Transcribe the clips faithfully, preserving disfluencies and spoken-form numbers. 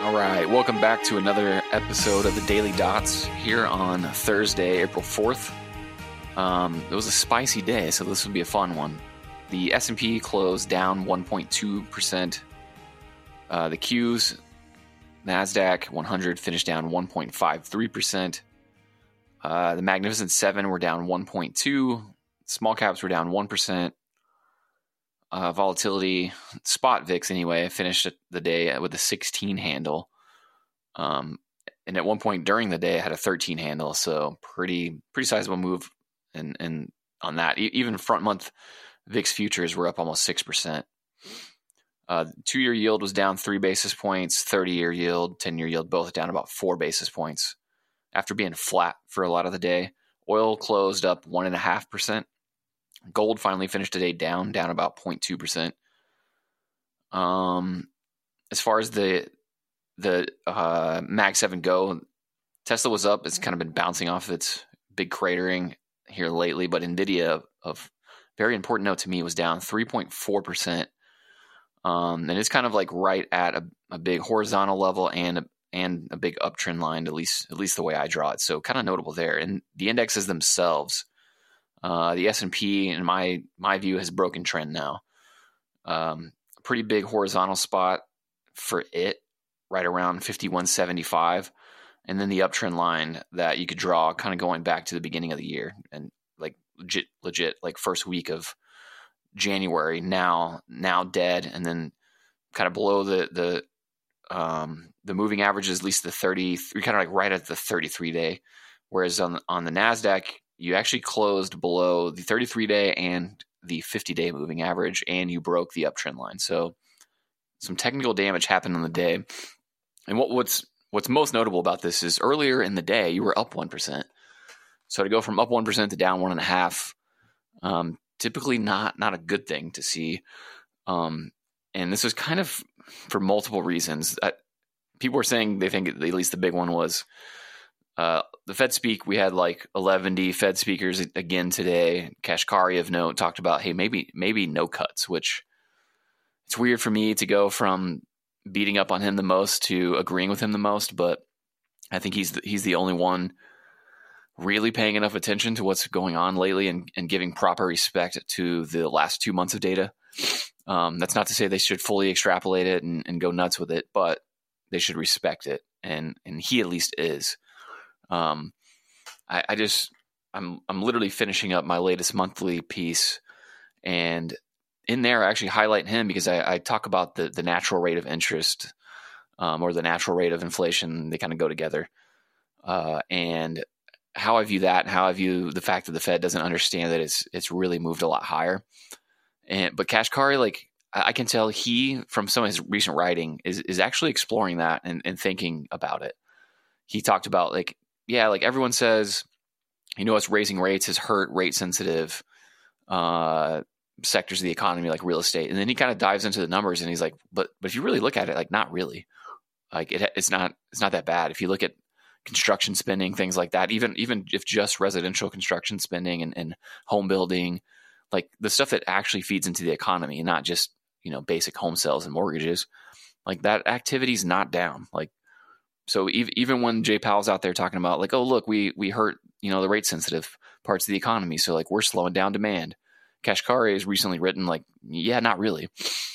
All right, welcome back to another episode of the Daily Dots here on Thursday, April fourth. Um, it was a spicy day, so this would be a fun one. The S and P closed down one point two percent. Uh, the Qs, NASDAQ one hundred finished down one point five three percent. Uh, the Magnificent Seven were down one point two percent. Small caps were down one percent. Uh, volatility, spot V I X anyway, finished the day with a sixteen handle. Um, and at one point during the day, it had a thirteen handle. So pretty pretty sizable move and and on that. E- even front month V I X futures were up almost six percent. Uh, two-year yield was down three basis points. thirty-year yield, ten-year yield, both down about four basis points after being flat for a lot of the day. Oil closed up one point five percent. Gold finally finished today down, down about zero point two percent. Um, as far as the the uh, Mag seven Go, Tesla was up. It's kind of been bouncing off its big cratering here lately, but NVIDIA, of very important note to me, was down three point four percent. Um, and it's kind of like right at a, a big horizontal level and a, and a big uptrend line, at least at least the way I draw it. So kind of notable there. And the indexes themselves, Uh, the S and P, in my my view, has broken trend now. Um, a pretty big horizontal spot for it, right around fifty-one seventy-five, and then the uptrend line that you could draw, kind of going back to the beginning of the year and like legit, legit, like first week of January. Now, now dead, and then kind of below the the um, the moving averages, at least the thirty, kind of like right at the thirty-three day. Whereas on on the NASDAQ, you actually closed below the thirty-three day and the fifty day moving average, and you broke the uptrend line. So some technical damage happened on the day. And what, what's what's most notable about this is earlier in the day, you were up one percent. So to go from up one percent to down one point five, um, typically not not a good thing to see. Um, and this was kind of for multiple reasons. I, people were saying they think at least the big one was Uh, the Fed speak. We had like eleven Fed speakers again today. Kashkari of note talked about, hey, maybe maybe no cuts, which it's weird for me to go from beating up on him the most to agreeing with him the most, but I think he's the, he's the only one really paying enough attention to what's going on lately and, and giving proper respect to the last two months of data. Um, that's not to say they should fully extrapolate it and, and go nuts with it, but they should respect it, and and he at least is. Um, I, I just, I'm, I'm literally finishing up my latest monthly piece, and in there I actually highlight him because I, I talk about the, the natural rate of interest, um, or the natural rate of inflation. They kind of go together, uh, and how I view that, and how I view the fact that the Fed doesn't understand that it's, it's really moved a lot higher. And, but Kashkari, like, I, I can tell he, from some of his recent writing, is, is actually exploring that and, and thinking about it. He talked about, like, yeah, like everyone says, you know, us raising rates has hurt rate sensitive uh, sectors of the economy, like real estate. And then he kind of dives into the numbers, and he's like, but but if you really look at it, like not really, like it, it's not it's not that bad. If you look at construction spending, things like that, even even if just residential construction spending and, and home building, like the stuff that actually feeds into the economy, and not just, you know, basic home sales and mortgages, like that activity is not down. Like, so even when Jay Powell's out there talking about like, oh, look, we we hurt, you know, the rate sensitive parts of the economy, so like we're slowing down demand. Kashkari has recently written like, yeah, not really.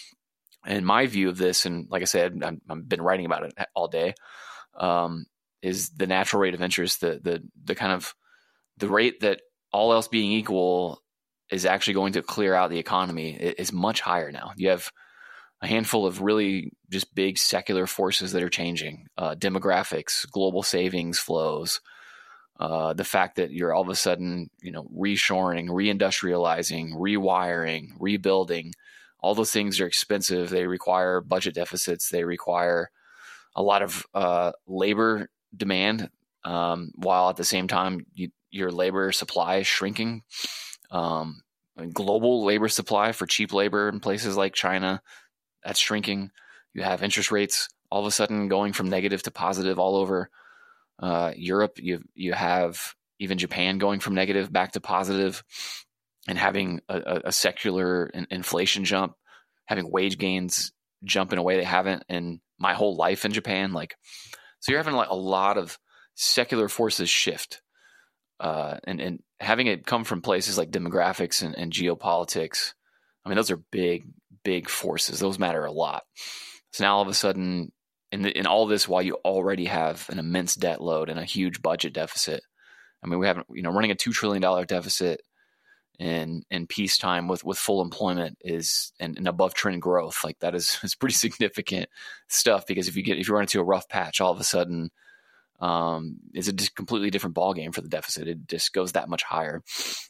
And my view of this, and like I said, I'm, I've been writing about it all day, um, is the natural rate of interest, the the the kind of the rate that, all else being equal, is actually going to clear out the economy is much higher now. You have a handful of really just big secular forces that are changing, uh, demographics, global savings flows, uh, the fact that you're all of a sudden, you know, reshoring, reindustrializing, rewiring, rebuilding. All those things are expensive. They require budget deficits. They require a lot of uh, labor demand, um, while at the same time you, your labor supply is shrinking. Um, global labor supply for cheap labor in places like China, that's shrinking. You have interest rates all of a sudden going from negative to positive all over uh, Europe. You you have even Japan going from negative back to positive, and having a, a secular inflation jump, having wage gains jump in a way they haven't in my whole life in Japan. Like, so you're having like a lot of secular forces shift, uh, and, and having it come from places like demographics and, and geopolitics. I mean, those are big, big forces. Those matter a lot. So now all of a sudden, in, the, in all this, while you already have an immense debt load and a huge budget deficit, I mean, we haven't, you know, running a two trillion dollars deficit in, in peacetime with, with full employment is, and, and above trend growth. Like that is, is pretty significant stuff, because if you get, if you run into a rough patch, all of a sudden, um, it's a just completely different ballgame for the deficit. It just goes that much higher.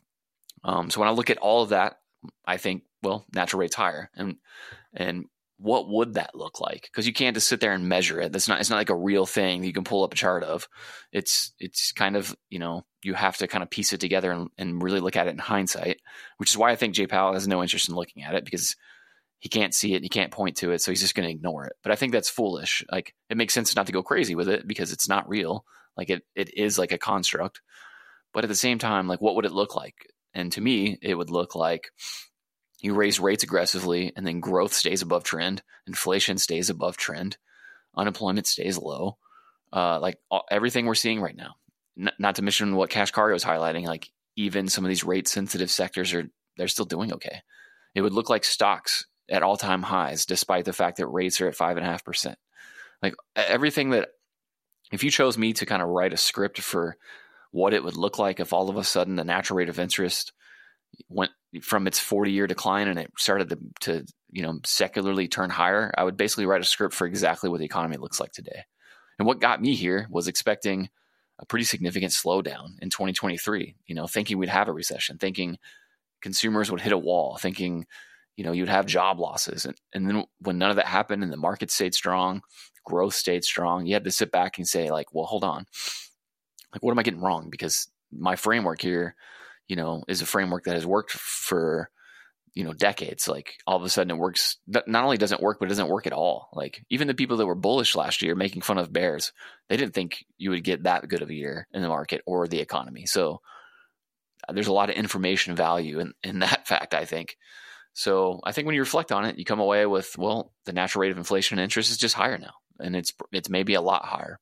Um, so when I look at all of that, I think, well, natural rate's higher. And, and what would that look like? Because you can't just sit there and measure it. That's not, it's not like a real thing that you can pull up a chart of. It's, it's kind of, you know, you have to kind of piece it together and, and really look at it in hindsight, which is why I think Jay Powell has no interest in looking at it, because he can't see it. He can't point to it. So he's just going to ignore it. But I think that's foolish. Like, it makes sense not to go crazy with it because it's not real. Like it, it is like a construct, but at the same time, like, what would it look like? And to me, it would look like you raise rates aggressively and then growth stays above trend. Inflation stays above trend. Unemployment stays low. Uh, like all, everything we're seeing right now, N- not to mention what Kashkari was highlighting, like even some of these rate sensitive sectors are, they're still doing okay. It would look like stocks at all time highs, despite the fact that rates are at five and a half percent. Like everything that, if you chose me to kind of write a script for what it would look like if all of a sudden the natural rate of interest went from its forty year decline and it started to, to, you know, secularly turn higher, I would basically write a script for exactly what the economy looks like today. And what got me here was expecting a pretty significant slowdown in twenty twenty-three, you know, thinking we'd have a recession, thinking consumers would hit a wall, thinking, you know, you'd have job losses. And, and then when none of that happened and the market stayed strong, growth stayed strong, you had to sit back and say like, well, hold on, like, what am I getting wrong? Because my framework here, you know, is a framework that has worked for, you know, decades. Like all of a sudden it works. Not only doesn't work, but it doesn't work at all. Like even the people that were bullish last year making fun of bears, they didn't think you would get that good of a year in the market or the economy. So uh, there's a lot of information value in, in that fact, I think. So I think when you reflect on it, you come away with, well, the natural rate of inflation and interest is just higher now. And it's, it's maybe a lot higher.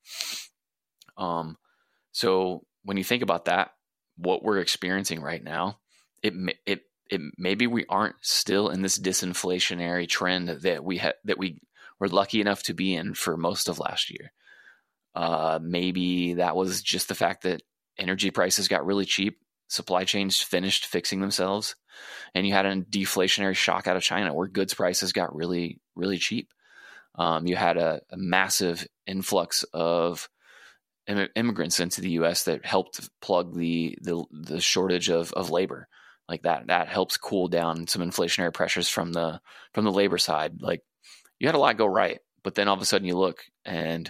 Um, so when you think about that, what we're experiencing right now, it, it, it, maybe we aren't still in this disinflationary trend that we had, that we were lucky enough to be in for most of last year. Uh, maybe that was just the fact that energy prices got really cheap. Supply chains finished fixing themselves, and you had a deflationary shock out of China where goods prices got really, really cheap. Um, you had a, a massive influx of im- immigrants into the U S that helped plug the the, the shortage of, of labor. Like that, that helps cool down some inflationary pressures from the from the labor side. Like you had a lot go right, but then all of a sudden you look and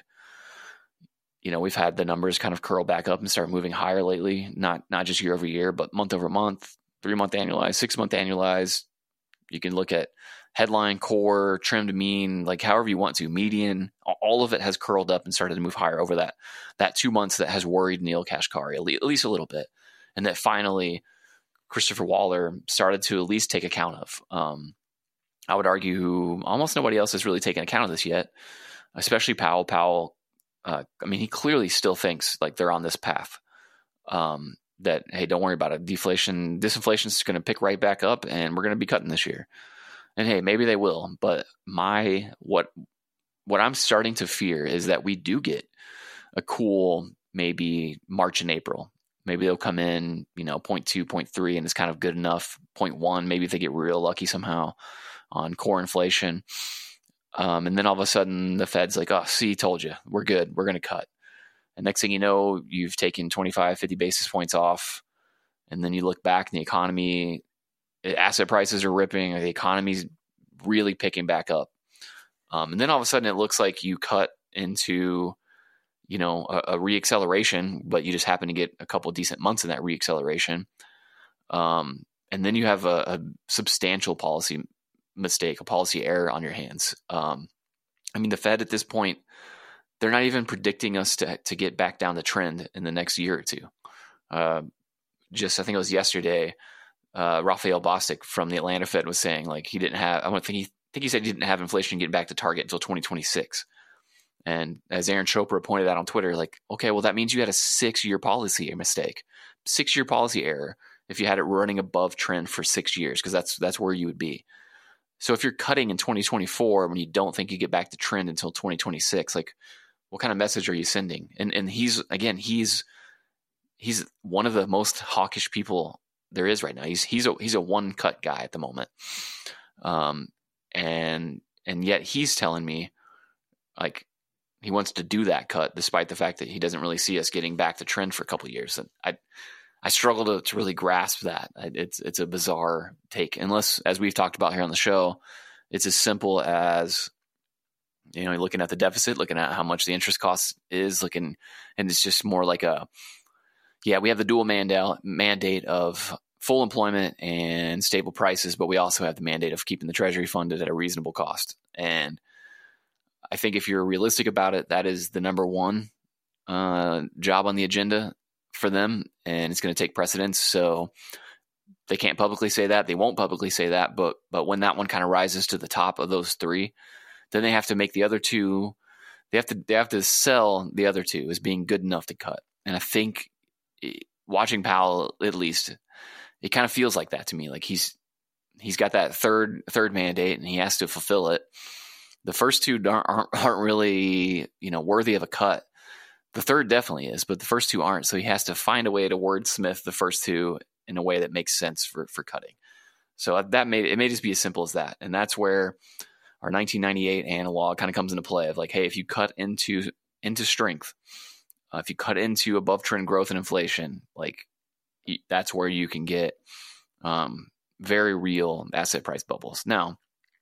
you know, we've had the numbers kind of curl back up and start moving higher lately, not not just year over year, but month over month, three month annualized, six month annualized. You can look at headline, core, trimmed mean, like however you want to, median. All of it has curled up and started to move higher over that that two months that has worried Neel Kashkari at least a little bit, and that finally Christopher Waller started to at least take account of. Um, I would argue almost nobody else has really taken account of this yet, especially Powell. Powell. Uh, I mean, he clearly still thinks like they're on this path. Um, that hey, don't worry about it. Deflation, disinflation is going to pick right back up, and we're going to be cutting this year. And hey, maybe they will. But my what what I'm starting to fear is that we do get a cool maybe March and April. Maybe they'll come in, you know, zero point two, zero point three, and it's kind of good enough. zero point one, maybe if they get real lucky somehow on core inflation. Um, and then all of a sudden the Fed's like, oh, see, told you, we're good. We're going to cut. And next thing you know, you've taken twenty-five, fifty basis points off. And then you look back and the economy, asset prices are ripping. The economy's really picking back up. Um, and then all of a sudden it looks like you cut into, you know, a, a reacceleration, but you just happen to get a couple of decent months in that reacceleration. Um, and then you have a, a substantial policy mistake, a policy error on your hands. Um, I mean, the Fed at this point, they're not even predicting us to to get back down the trend in the next year or two. Uh, just, I think it was yesterday, uh, Raphael Bostic from the Atlanta Fed was saying like he didn't have, I don't think he think he said he didn't have inflation getting back to target until twenty twenty-six. And as Aaron Chopra pointed out on Twitter, like, okay, well, that means you had a six-year policy mistake, six-year policy error if you had it running above trend for six years, because that's that's where you would be. So if you're cutting in twenty twenty-four when you don't think you get back to trend until twenty twenty-six, like, what kind of message are you sending? And and he's, again, he's he's one of the most hawkish people there is right now. He's he's a he's a one-cut guy at the moment. Um, and and yet he's telling me, like, he wants to do that cut despite the fact that he doesn't really see us getting back to trend for a couple of years. And I, I struggle to, to really grasp that. It's, it's a bizarre take, unless, as we've talked about here on the show, it's as simple as, you know, looking at the deficit, looking at how much the interest cost is, looking, and it's just more like a, yeah, we have the dual mandate mandate of full employment and stable prices, but we also have the mandate of keeping the Treasury funded at a reasonable cost. And I think if you're realistic about it, that is the number one uh, job on the agenda for them, and it's going to take precedence. So they can't publicly say that. They won't publicly say that. But but when that one kind of rises to the top of those three, then they have to make the other two. They have to they have to sell the other two as being good enough to cut. And I think watching Powell, at least, it kind of feels like that to me. Like he's he's got that third third mandate, and he has to fulfill it. The first two aren't, aren't really, you know, worthy of a cut. The third definitely is, but the first two aren't. So he has to find a way to wordsmith the first two in a way that makes sense for, for cutting. So that may, it may just be as simple as that. And that's where our nineteen ninety-eight analog kind of comes into play of like, hey, if you cut into, into strength, uh, if you cut into above trend growth and inflation, like that's where you can get um, very real asset price bubbles. Now,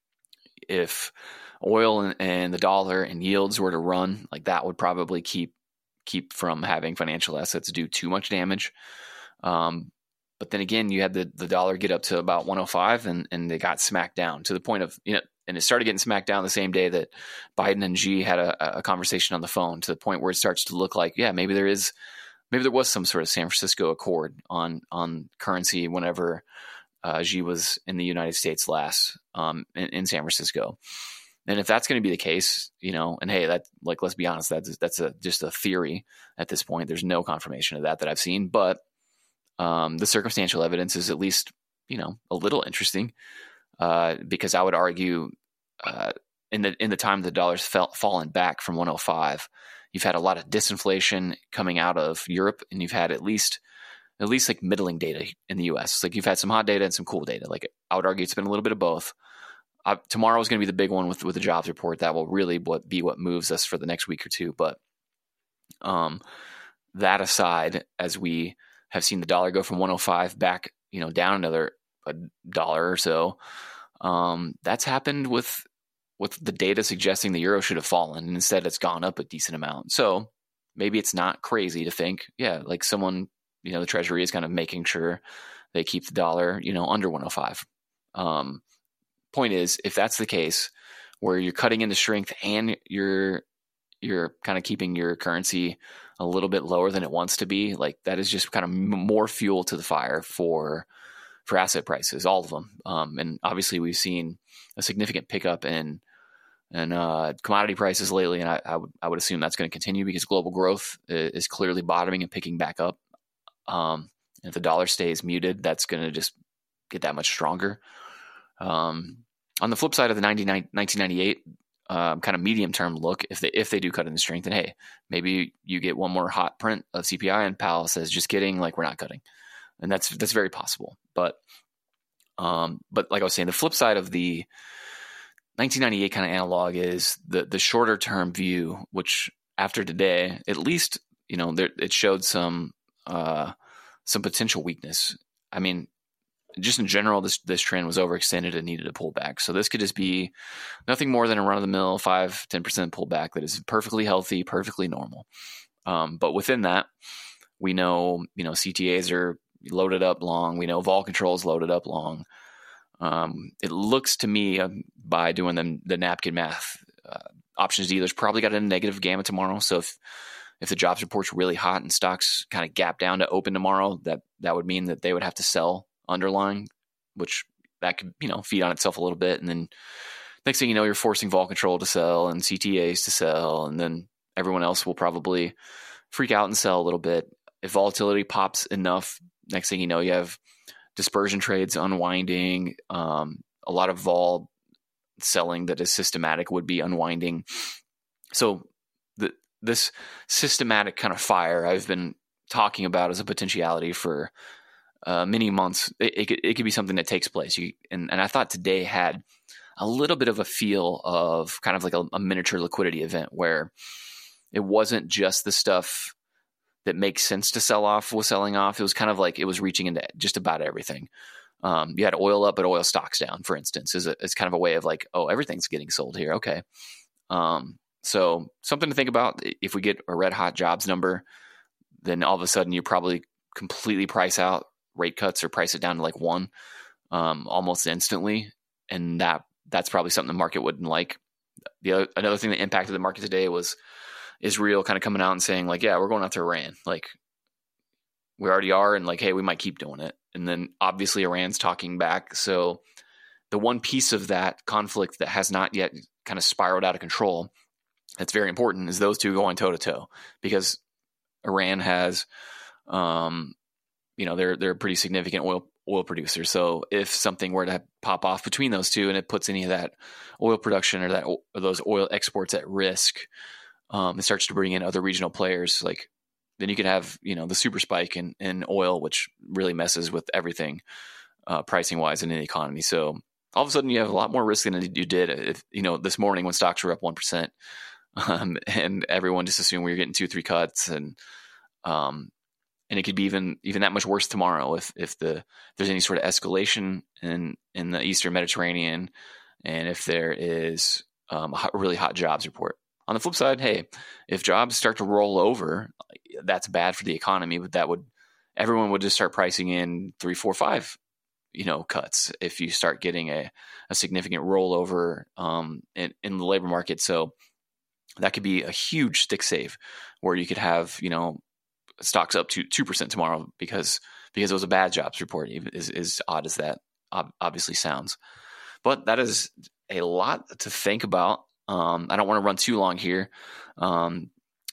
if oil and, and the dollar and yields were to run, like that would probably keep keep from having financial assets do too much damage. Um, but then again, you had the, the dollar get up to about one oh five, and, and they got smacked down to the point of, you know, and it started getting smacked down the same day that Biden and Xi had a, a conversation on the phone, to the point where it starts to look like, yeah, maybe there is, maybe there was some sort of San Francisco Accord on, on currency whenever uh, Xi was in the United States last um, in, in San Francisco. And if that's going to be the case, you know, and hey, that, like, let's be honest, that's that's a, just a theory at this point. There's no confirmation of that that I've seen, but um, the circumstantial evidence is at least, you know, a little interesting uh, because I would argue uh, in the in the time the dollar's fell, fallen back from one oh five, you've had a lot of disinflation coming out of Europe, and you've had at least at least like middling data in the U S. Like you've had some hot data and some cool data. Like I would argue it's been a little bit of both. Uh, tomorrow is going to be the big one with with the jobs report. That will really what be what moves us for the next week or two. But um, that aside, as we have seen the dollar go from one oh five back, you know, down another a dollar or so, um, that's happened with with the data suggesting the euro should have fallen, and instead it's gone up a decent amount. So maybe it's not crazy to think, yeah, like someone, you know, the Treasury is kind of making sure they keep the dollar, you know, under one oh five. Um, Point is, if that's the case, where you're cutting into strength and you're you're kind of keeping your currency a little bit lower than it wants to be, like that is just kind of more fuel to the fire for for asset prices, all of them. Um, and obviously, we've seen a significant pickup in in uh, commodity prices lately, and I, I would I would assume that's going to continue because global growth is clearly bottoming and picking back up. Um, and if the dollar stays muted, that's going to just get that much stronger. Um, on the flip side of the nineteen ninety-eight um, kind of medium term look, if they if they do cut in the strength, then hey, maybe you get one more hot print of C P I and Powell says, just kidding, like we're not cutting, and that's that's very possible. But um, but like I was saying, the flip side of the nineteen ninety-eight kind of analog is the the shorter term view, which after today, at least, you know, there, it showed some uh, some potential weakness. I mean, just in general, this this trend was overextended and needed a pullback. So this could just be nothing more than a run-of-the-mill five, ten percent pullback that is perfectly healthy, perfectly normal. Um, but within that, we know, you know, C T As are loaded up long. We know vol control is loaded up long. Um, it looks to me, um, by doing them, the napkin math, uh, options dealers probably got a negative gamma tomorrow. So if if the jobs report's really hot and stocks kind of gap down to open tomorrow, that that would mean that they would have to sell underlying, which that could, you know, feed on itself a little bit and then next thing you know, you're forcing vol control to sell and C T As to sell, and then everyone else will probably freak out and sell a little bit. If volatility pops enough, next thing you know, you have dispersion trades unwinding, um, a lot of vol selling that is systematic would be unwinding. So the, this systematic kind of fire I've been talking about as a potentiality for uh, many months, it, it, could, it could be something that takes place. You, and, and I thought today had a little bit of a feel of kind of like a, a miniature liquidity event where it wasn't just the stuff that makes sense to sell off was selling off. It was kind of like it was reaching into just about everything. Um, you had oil up, but oil stocks down, for instance, is a, is kind of a way of like, oh, everything's getting sold here. Okay. Um, so something to think about. If we get a red hot jobs number, then all of a sudden you probably completely price out rate cuts or price it down to like one, um, almost instantly. And that, that's probably something the market wouldn't like. The other, another thing that impacted the market today was Israel kind of coming out and saying like, yeah, we're going after Iran. Like we already are. And like, hey, we might keep doing it. And then obviously Iran's talking back. So the one piece of that conflict that has not yet kind of spiraled out of control that's very important is those two going toe to toe, because Iran has, um, you know, they're, they're a pretty significant oil, oil producer. So if something were to pop off between those two and it puts any of that oil production or that, or those oil exports at risk, um, it starts to bring in other regional players, like, then you could have, you know, the super spike in, in oil, which really messes with everything uh, pricing wise in the economy. So all of a sudden you have a lot more risk than you did if, you know, this morning when stocks were up one percent um, and everyone just assumed we were getting two, three cuts. And, um, and it could be even, even that much worse tomorrow if, if the, if there's any sort of escalation in, in the Eastern Mediterranean. And if there is um, a hot, really hot jobs report. On the flip side, hey, if jobs start to roll over, that's bad for the economy, but that would, everyone would just start pricing in three, four, five, you know, cuts if you start getting a, a significant rollover um, in, in the labor market. So that could be a huge stick save where you could have, you know, stocks up to two percent tomorrow because, because it was a bad jobs report, as, as odd as that obviously sounds. But that is a lot to think about. Um, I don't want to run too long here. Um,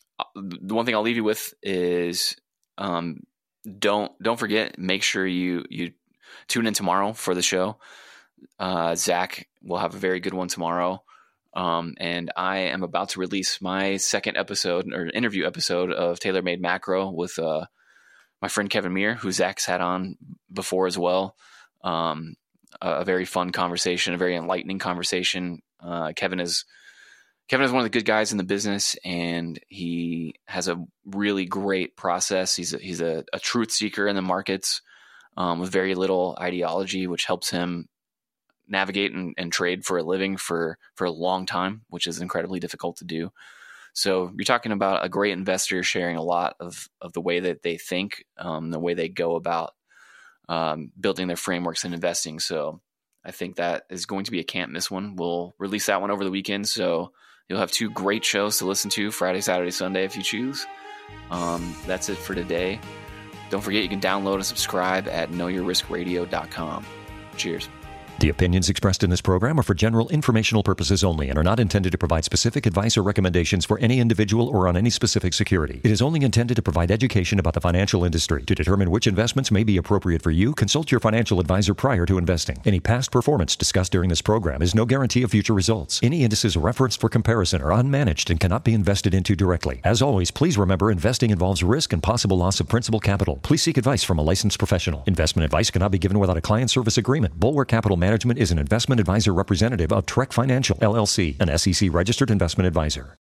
the one thing I'll leave you with is um, don't don't forget. Make sure you you tune in tomorrow for the show. Uh, Zach will have a very good one tomorrow, um, and I am about to release my second episode or interview episode of Tailor Made Macro with uh, my friend Kevin Meir, who Zach's had on before as well. Um, a, a very fun conversation, a very enlightening conversation. Uh, Kevin is. Kevin is one of the good guys in the business, and he has a really great process. He's a, he's a, a truth seeker in the markets um, with very little ideology, which helps him navigate and, and trade for a living for, for a long time, which is incredibly difficult to do. So you're talking about a great investor sharing a lot of, of the way that they think, um, the way they go about um, building their frameworks and investing. So I think that is going to be a can't miss one. We'll release that one over the weekend. So you'll have two great shows to listen to Friday, Saturday, Sunday, if you choose. Um, that's it for today. Don't forget you can download and subscribe at know your risk radio dot com. Cheers. The opinions expressed in this program are for general informational purposes only and are not intended to provide specific advice or recommendations for any individual or on any specific security. It is only intended to provide education about the financial industry. To determine which investments may be appropriate for you, consult your financial advisor prior to investing. Any past performance discussed during this program is no guarantee of future results. Any indices referenced for comparison are unmanaged and cannot be invested into directly. As always, please remember investing involves risk and possible loss of principal capital. Please seek advice from a licensed professional. Investment advice cannot be given without a client service agreement. Bulwark Capital Management Management is an investment advisor representative of Trek Financial, L L C, an S E C registered investment advisor.